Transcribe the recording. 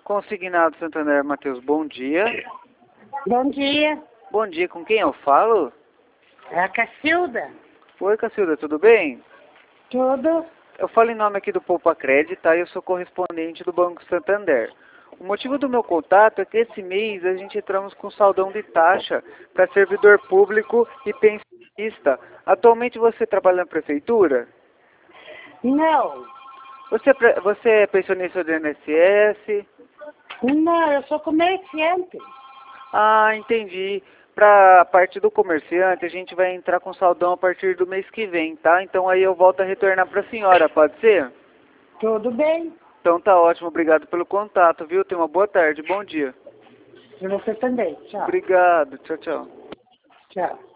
Consignado Santander, Matheus, bom dia. Bom dia, Bom dia, com quem eu falo? é a Cacilda. Oi, Cacilda, tudo bem? Tudo? Eu falo em nome aqui do Poupa Crédito, tá? Eu sou correspondente do Banco Santander. O motivo do meu contato é que esse mês a gente entramos com saldão de taxa para servidor público e pensionista. Atualmente você trabalha na prefeitura? Não, Você é pensionista do INSS? não, eu sou comerciante. Ah, entendi. Para a parte do comerciante, a gente vai entrar com saldão a partir do mês que vem, tá? Então aí eu volto a retornar para a senhora, pode ser? Tudo bem? Então tá ótimo, obrigado pelo contato, viu? Tenha uma boa tarde, bom dia. E você também. Tchau. Obrigado, tchau, tchau. Tchau.